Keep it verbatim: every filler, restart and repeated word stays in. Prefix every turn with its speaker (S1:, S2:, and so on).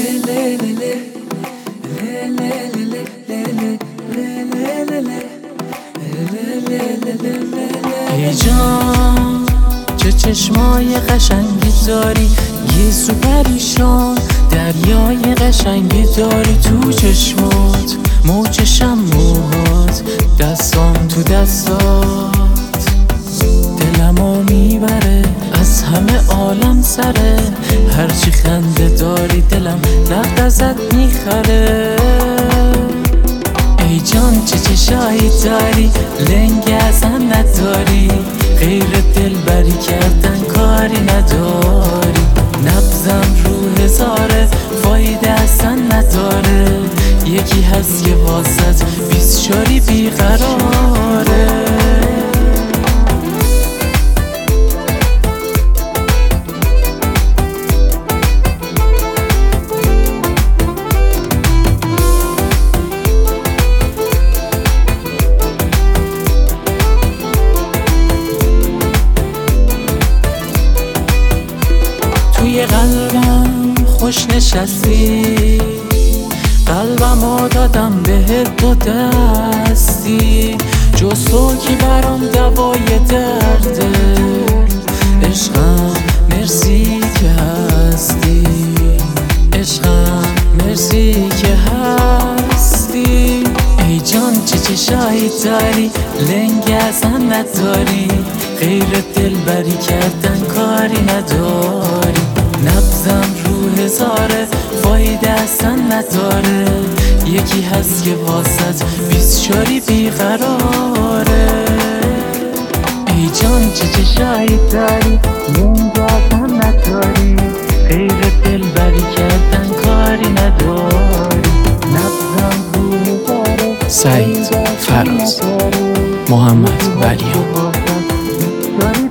S1: ای جان چه چشمای قشنگی داری، گیسو پریشان دریای قشنگی داری. تو چشمات موجشم موهات، دستام تو دستات دلمو میبره، از همه عالم سره. هرچی خنده داری دلم نقد ازت میخره. ای جان چه چشایی داری، لنگ ازم نداری، غیر دلبری کردن کاری نداری. نبضم رو هزاره، فایده اصلا نداره. یکی هست که واسط بیست شاری بیقراره. توی قلبم خوش نشستی، قلبمو دادم بهت دو دستی. جز تو کی برام دوای درده، عشقم مرسی که هستی، عشقم مرسی که هستی. ای جان چه چشایی داری، لنگ ازم نداری، غیر دلبری کردن کاری نداری. نبضم رو هزاره، فایده اصلا نداره. یکی هست که واسط بیست شاری بیقراره. ای جان چه چشایی داری، لنگ ازم نداری، غیر دلبری کردن کاری نداری. نبضم رو هزاره.
S2: سعید فراز، محمد ولیان.